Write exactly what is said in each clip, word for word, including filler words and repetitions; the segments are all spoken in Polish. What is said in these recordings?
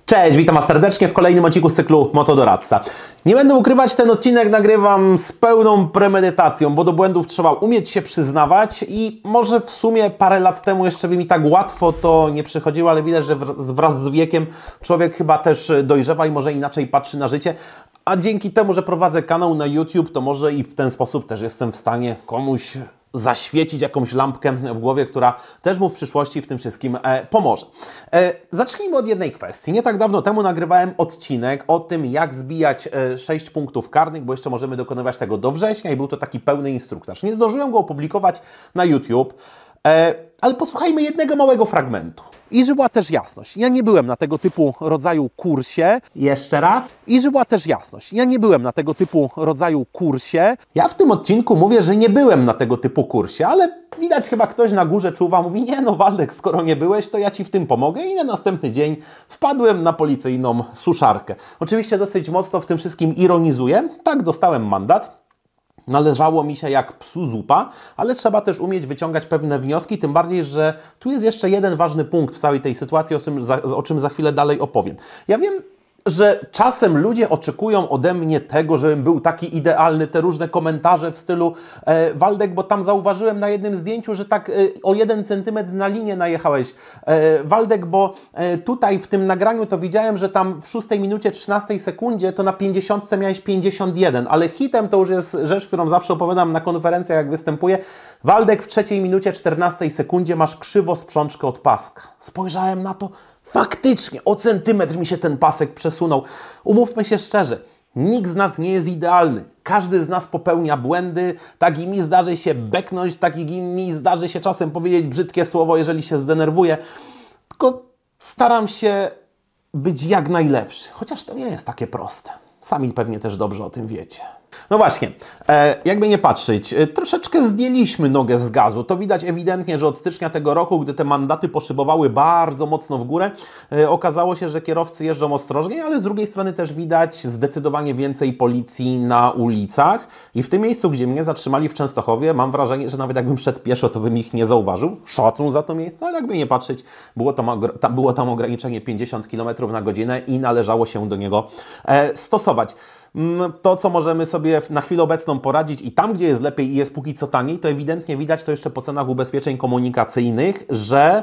Cześć, witam Was serdecznie w kolejnym odcinku z cyklu Motodoradca. Nie będę ukrywać, ten odcinek nagrywam z pełną premedytacją, bo do błędów trzeba umieć się przyznawać i może w sumie parę lat temu jeszcze by mi tak łatwo to nie przychodziło, ale widać, że wraz z wiekiem człowiek chyba też dojrzewa i może inaczej patrzy na życie. A dzięki temu, że prowadzę kanał na YouTube, to może i w ten sposób też jestem w stanie komuś zaświecić jakąś lampkę w głowie, która też mu w przyszłości w tym wszystkim e, pomoże. E, zacznijmy od jednej kwestii. Nie tak dawno temu nagrywałem odcinek o tym, jak zbijać e, sześć punktów karnych, bo jeszcze możemy dokonywać tego do września i był to taki pełny instruktaż. Nie zdążyłem go opublikować na YouTube, e, ale posłuchajmy jednego małego fragmentu. I żeby była też jasność, ja nie byłem na tego typu rodzaju kursie. Jeszcze raz. I żeby była też jasność, ja nie byłem na tego typu rodzaju kursie. Ja w tym odcinku mówię, że nie byłem na tego typu kursie, ale widać chyba ktoś na górze czuwa, mówi: nie no Waldek, skoro nie byłeś, to ja Ci w tym pomogę. I na następny dzień wpadłem na policyjną suszarkę. Oczywiście dosyć mocno w tym wszystkim ironizuję. Tak, dostałem mandat. Należało mi się jak psu zupa, ale trzeba też umieć wyciągać pewne wnioski, tym bardziej, że tu jest jeszcze jeden ważny punkt w całej tej sytuacji, o czym za, o czym za chwilę dalej opowiem. Ja wiem, że czasem ludzie oczekują ode mnie tego, żebym był taki idealny, te różne komentarze w stylu e, Waldek, bo tam zauważyłem na jednym zdjęciu, że tak e, o jeden centymetr na linię najechałeś. E, Waldek, bo e, tutaj w tym nagraniu to widziałem, że tam w szóstej minucie trzynastej sekundzie to na pięćdziesiątce miałeś pięćdziesiąt jeden, ale hitem to już jest rzecz, którą zawsze opowiadam na konferencjach, jak występuję. Waldek, w trzeciej minucie czternastej sekundzie masz krzywo sprzączkę od paska. Spojrzałem na to. Faktycznie, o centymetr mi się ten pasek przesunął. Umówmy się szczerze, nikt z nas nie jest idealny. Każdy z nas popełnia błędy, tak i mi zdarzy się beknąć, tak i mi zdarzy się czasem powiedzieć brzydkie słowo, jeżeli się zdenerwuję. Tylko staram się być jak najlepszy, chociaż to nie jest takie proste. Sami pewnie też dobrze o tym wiecie. No właśnie, e, jakby nie patrzeć, e, troszeczkę zdjęliśmy nogę z gazu. To widać ewidentnie, że od stycznia tego roku, gdy te mandaty poszybowały bardzo mocno w górę, e, okazało się, że kierowcy jeżdżą ostrożniej, ale z drugiej strony też widać zdecydowanie więcej policji na ulicach. I w tym miejscu, gdzie mnie zatrzymali w Częstochowie, mam wrażenie, że nawet jakbym szedł pieszo, to bym ich nie zauważył. Szacun za to miejsce, ale jakby nie patrzeć, było tam, było tam ograniczenie pięćdziesiąt kilometrów na godzinę i należało się do niego e, stosować. To, co możemy sobie na chwilę obecną poradzić i tam, gdzie jest lepiej i jest póki co taniej, to ewidentnie widać to jeszcze po cenach ubezpieczeń komunikacyjnych, że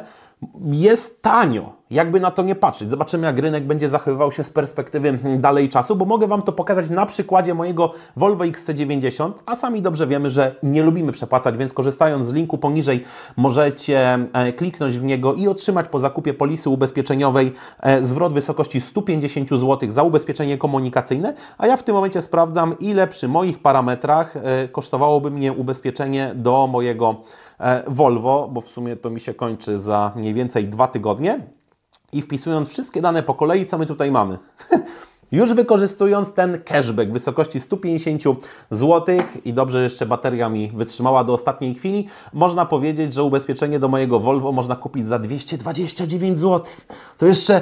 jest tanio, jakby na to nie patrzeć. Zobaczymy, jak rynek będzie zachowywał się z perspektywy dalej czasu, bo mogę Wam to pokazać na przykładzie mojego Volvo X C dziewięćdziesiąt, a sami dobrze wiemy, że nie lubimy przepłacać, więc korzystając z linku poniżej możecie kliknąć w niego i otrzymać po zakupie polisy ubezpieczeniowej zwrot w wysokości stu pięćdziesięciu złotych za ubezpieczenie komunikacyjne, a ja w tym momencie sprawdzam, ile przy moich parametrach kosztowałoby mnie ubezpieczenie do mojego Volvo, bo w sumie to mi się kończy za mniej więcej dwa tygodnie. I wpisując wszystkie dane po kolei, co my tutaj mamy? Już wykorzystując ten cashback w wysokości stu pięćdziesięciu złotych i dobrze jeszcze bateria mi wytrzymała do ostatniej chwili, można powiedzieć, że ubezpieczenie do mojego Volvo można kupić za dwieście dwadzieścia dziewięć złotych. To jeszcze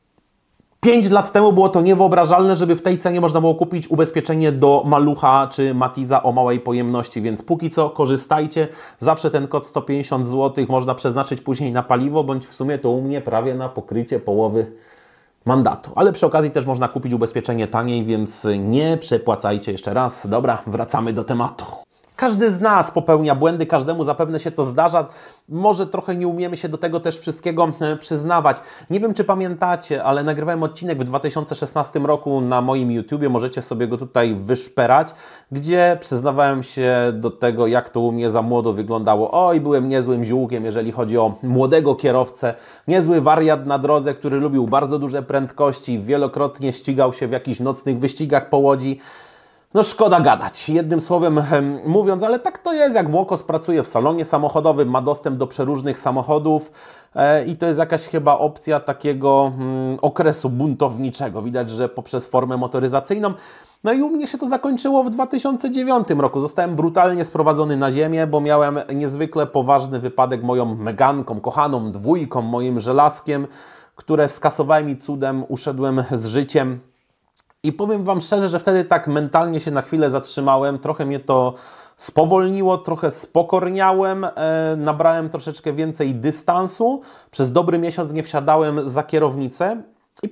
pięć lat temu było to niewyobrażalne, żeby w tej cenie można było kupić ubezpieczenie do Malucha czy Matiza o małej pojemności, więc póki co korzystajcie. Zawsze ten kod sto pięćdziesiąt złotych można przeznaczyć później na paliwo, bądź w sumie to u mnie prawie na pokrycie połowy mandatu. Ale przy okazji też można kupić ubezpieczenie taniej, więc nie przepłacajcie jeszcze raz. Dobra, wracamy do tematu. Każdy z nas popełnia błędy, każdemu zapewne się to zdarza. Może trochę nie umiemy się do tego też wszystkiego przyznawać. Nie wiem, czy pamiętacie, ale nagrywałem odcinek w dwa tysiące szesnastym roku na moim YouTubie, możecie sobie go tutaj wyszperać, gdzie przyznawałem się do tego, jak to u mnie za młodo wyglądało. Oj, byłem niezłym ziółkiem, jeżeli chodzi o młodego kierowcę. Niezły wariat na drodze, który lubił bardzo duże prędkości, wielokrotnie ścigał się w jakichś nocnych wyścigach po łodzi. No szkoda gadać, jednym słowem hem, mówiąc, ale tak to jest, jak Młokos pracuje w salonie samochodowym, ma dostęp do przeróżnych samochodów e, i to jest jakaś chyba opcja takiego mm, okresu buntowniczego. Widać, że poprzez formę motoryzacyjną. No i u mnie się to zakończyło w dwa tysiące dziewiątym roku. Zostałem brutalnie sprowadzony na ziemię, bo miałem niezwykle poważny wypadek moją Meganką, kochaną dwójką, moim żelazkiem, które skasowałem i cudem uszedłem z życiem. I powiem Wam szczerze, że wtedy tak mentalnie się na chwilę zatrzymałem, trochę mnie to spowolniło, trochę spokorniałem, e, nabrałem troszeczkę więcej dystansu, przez dobry miesiąc nie wsiadałem za kierownicę i powiem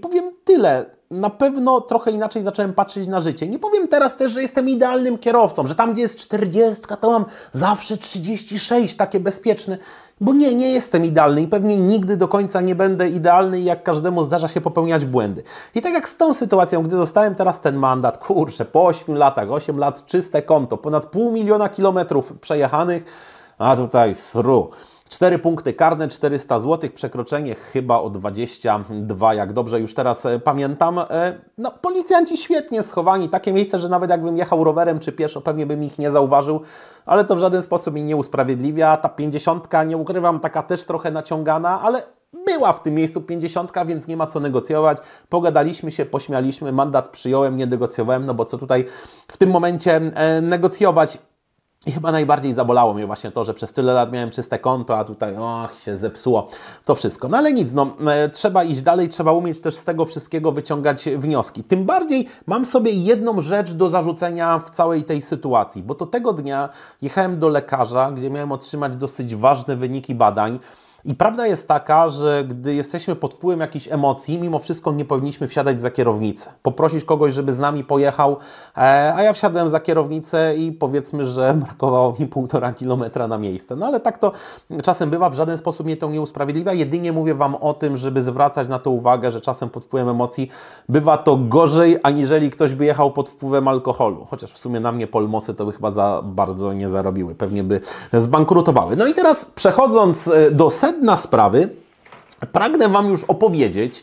tyle. Na pewno trochę inaczej zacząłem patrzeć na życie. Nie powiem teraz też, że jestem idealnym kierowcą, że tam, gdzie jest czterdziestka, to mam zawsze trzydzieści sześć, takie bezpieczne. Bo nie, nie jestem idealny i pewnie nigdy do końca nie będę idealny i jak każdemu zdarza się popełniać błędy. I tak jak z tą sytuacją, gdy dostałem teraz ten mandat, kurczę, po ośmiu latach, osiem lat, czyste konto, ponad pół miliona kilometrów przejechanych, a tutaj sru. cztery punkty karne, czterysta złotych, przekroczenie chyba o dwadzieścia dwa, jak dobrze już teraz pamiętam. No, policjanci świetnie schowani, takie miejsce, że nawet jakbym jechał rowerem czy pieszo, pewnie bym ich nie zauważył, ale to w żaden sposób mi nie usprawiedliwia. Ta pięćdziesiątka, nie ukrywam, taka też trochę naciągana, ale była w tym miejscu pięćdziesiątka, więc nie ma co negocjować. Pogadaliśmy się, pośmialiśmy, mandat przyjąłem, nie negocjowałem, no bo co tutaj w tym momencie negocjować. I chyba najbardziej zabolało mnie właśnie to, że przez tyle lat miałem czyste konto, a tutaj och, się zepsuło to wszystko. No ale nic, no, e, trzeba iść dalej, trzeba umieć też z tego wszystkiego wyciągać wnioski. Tym bardziej mam sobie jedną rzecz do zarzucenia w całej tej sytuacji, bo to tego dnia jechałem do lekarza, gdzie miałem otrzymać dosyć ważne wyniki badań. I prawda jest taka, że gdy jesteśmy pod wpływem jakichś emocji, mimo wszystko nie powinniśmy wsiadać za kierownicę. Poprosić kogoś, żeby z nami pojechał, a ja wsiadłem za kierownicę i powiedzmy, że brakowało mi półtora kilometra na miejsce. No ale tak to czasem bywa, w żaden sposób mnie to nie usprawiedliwia. Jedynie mówię Wam o tym, żeby zwracać na to uwagę, że czasem pod wpływem emocji bywa to gorzej, aniżeli ktoś by jechał pod wpływem alkoholu. Chociaż w sumie na mnie Polmosy to by chyba za bardzo nie zarobiły. Pewnie by zbankrutowały. No i teraz przechodząc do sedna sprawy, pragnę Wam już opowiedzieć,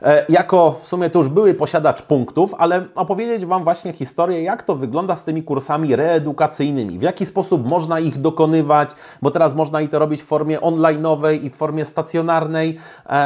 jako w sumie to już były posiadacz punktów, ale opowiedzieć Wam właśnie historię, jak to wygląda z tymi kursami reedukacyjnymi, w jaki sposób można ich dokonywać, bo teraz można i to robić w formie online'owej i w formie stacjonarnej,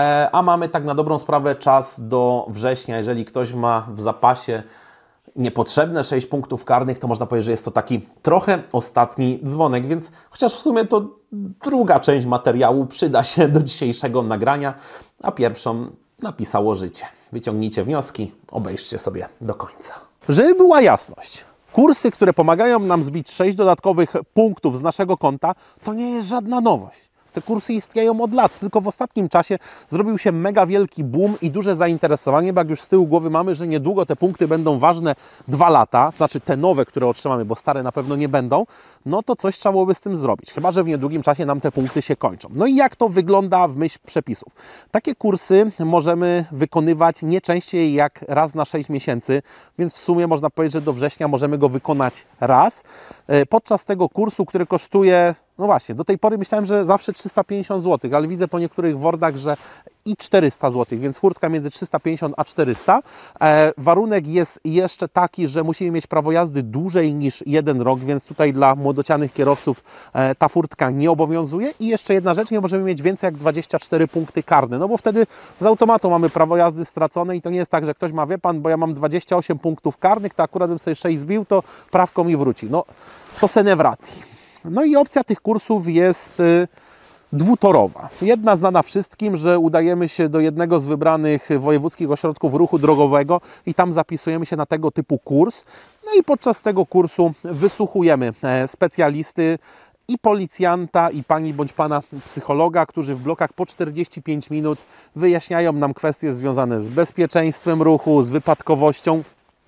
a mamy tak na dobrą sprawę czas do września. Jeżeli ktoś ma w zapasie niepotrzebne sześć punktów karnych, to można powiedzieć, że jest to taki trochę ostatni dzwonek, więc chociaż w sumie to druga część materiału przyda się do dzisiejszego nagrania, a pierwszą napisało życie. Wyciągnijcie wnioski, obejrzcie sobie do końca. Żeby była jasność, kursy, które pomagają nam zbić sześć dodatkowych punktów z naszego konta, to nie jest żadna nowość. Te kursy istnieją od lat, tylko w ostatnim czasie zrobił się mega wielki boom i duże zainteresowanie, bo jak już z tyłu głowy mamy, że niedługo te punkty będą ważne dwa lata, znaczy te nowe, które otrzymamy, bo stare na pewno nie będą, no to coś trzeba byłoby z tym zrobić, chyba że w niedługim czasie nam te punkty się kończą. No i jak to wygląda w myśl przepisów? Takie kursy możemy wykonywać nie częściej jak raz na sześć miesięcy, więc w sumie można powiedzieć, że do września możemy go wykonać raz. Podczas tego kursu, który kosztuje, no właśnie, do tej pory myślałem, że zawsze trzysta pięćdziesiąt złotych, ale widzę po niektórych wordach, że i czterysta złotych, więc furtka między trzysta pięćdziesiąt a czterysta. E, warunek jest jeszcze taki, że musimy mieć prawo jazdy dłużej niż jeden rok, więc tutaj dla młodocianych kierowców e, ta furtka nie obowiązuje. I jeszcze jedna rzecz, nie możemy mieć więcej jak dwadzieścia cztery punkty karne, no bo wtedy z automatu mamy prawo jazdy stracone i to nie jest tak, że ktoś ma, wie Pan, bo ja mam dwadzieścia osiem punktów karnych, to akurat bym sobie sześć zbił, to prawko mi wróci. No, to se ne wrati. No i opcja tych kursów jest y, dwutorowa. Jedna znana wszystkim, że udajemy się do jednego z wybranych wojewódzkich ośrodków ruchu drogowego i tam zapisujemy się na tego typu kurs. No i podczas tego kursu wysłuchujemy e, specjalisty i policjanta, i pani bądź pana psychologa, którzy w blokach po czterdzieści pięć minut wyjaśniają nam kwestie związane z bezpieczeństwem ruchu, z wypadkowością.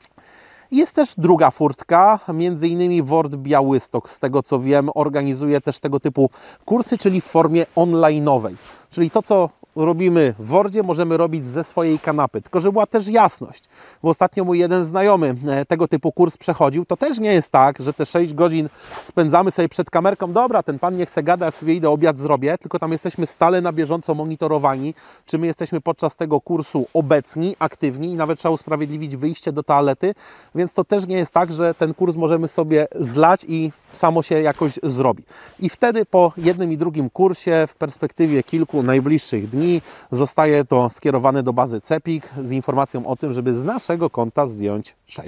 Jest też druga furtka, między innymi WORD Białystok, z tego co wiem, organizuje też tego typu kursy, czyli w formie online'owej. Czyli to, co robimy w WORDzie, możemy robić ze swojej kanapy. Tylko żeby była też jasność, bo ostatnio mój jeden znajomy tego typu kurs przechodził, to też nie jest tak, że te sześć godzin spędzamy sobie przed kamerką, dobra, ten pan niech se gada, ja sobie idę, obiad zrobię, tylko tam jesteśmy stale na bieżąco monitorowani, czy my jesteśmy podczas tego kursu obecni, aktywni i nawet trzeba usprawiedliwić wyjście do toalety, więc to też nie jest tak, że ten kurs możemy sobie zlać i samo się jakoś zrobi. I wtedy po jednym i drugim kursie w perspektywie kilku najbliższych dni zostaje to skierowane do bazy CEPiK z informacją o tym, żeby z naszego konta zdjąć sześć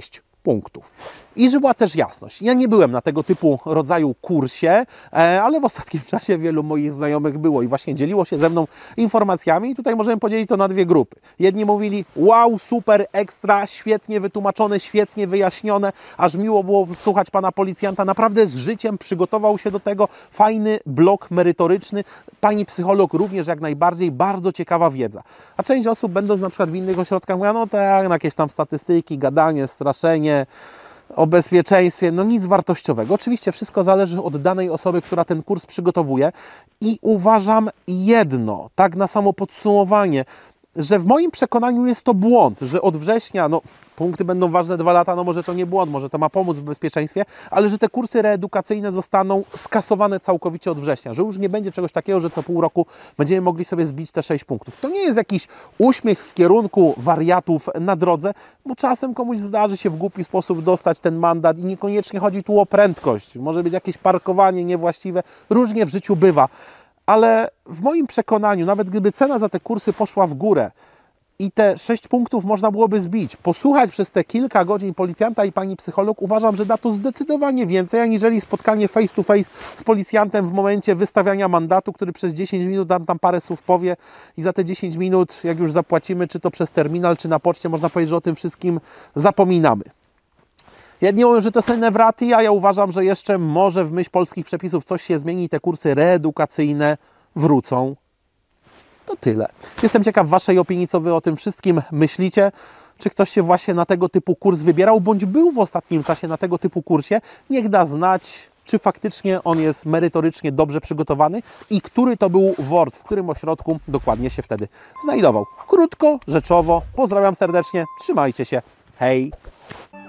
punktów. I żeby była też jasność, ja nie byłem na tego typu rodzaju kursie, ale w ostatnim czasie wielu moich znajomych było i właśnie dzieliło się ze mną informacjami i tutaj możemy podzielić to na dwie grupy. Jedni mówili, wow, super, ekstra, świetnie wytłumaczone, świetnie wyjaśnione, aż miło było słuchać pana policjanta, naprawdę z życiem przygotował się do tego, fajny blok merytoryczny, pani psycholog również jak najbardziej, bardzo ciekawa wiedza. A część osób, będąc na przykład w innych ośrodkach, mówiła, no tak, jakieś tam statystyki, gadanie, straszenie, o bezpieczeństwie, no nic wartościowego. Oczywiście wszystko zależy od danej osoby, która ten kurs przygotowuje i uważam jedno, tak na samo podsumowanie, że w moim przekonaniu jest to błąd, że od września, no punkty będą ważne dwa lata, no może to nie błąd, może to ma pomóc w bezpieczeństwie, ale że te kursy reedukacyjne zostaną skasowane całkowicie od września, że już nie będzie czegoś takiego, że co pół roku będziemy mogli sobie zbić te sześć punktów. To nie jest jakiś uśmiech w kierunku wariatów na drodze, bo czasem komuś zdarzy się w głupi sposób dostać ten mandat i niekoniecznie chodzi tu o prędkość, może być jakieś parkowanie niewłaściwe, różnie w życiu bywa. Ale w moim przekonaniu, nawet gdyby cena za te kursy poszła w górę i te sześć punktów można byłoby zbić, posłuchać przez te kilka godzin policjanta i pani psycholog, uważam, że da to zdecydowanie więcej, aniżeli spotkanie face to face z policjantem w momencie wystawiania mandatu, który przez dziesięć minut nam tam parę słów powie i za te dziesięć minut, jak już zapłacimy, czy to przez terminal, czy na poczcie, można powiedzieć, że o tym wszystkim zapominamy. Jedni mówią, że to są wraty, a ja uważam, że jeszcze może w myśl polskich przepisów coś się zmieni i te kursy reedukacyjne wrócą. To tyle. Jestem ciekaw waszej opinii, co wy o tym wszystkim myślicie. Czy ktoś się właśnie na tego typu kurs wybierał, bądź był w ostatnim czasie na tego typu kursie. Niech da znać, czy faktycznie on jest merytorycznie dobrze przygotowany i który to był WORD, w którym ośrodku dokładnie się wtedy znajdował. Krótko, rzeczowo. Pozdrawiam serdecznie. Trzymajcie się. Hej!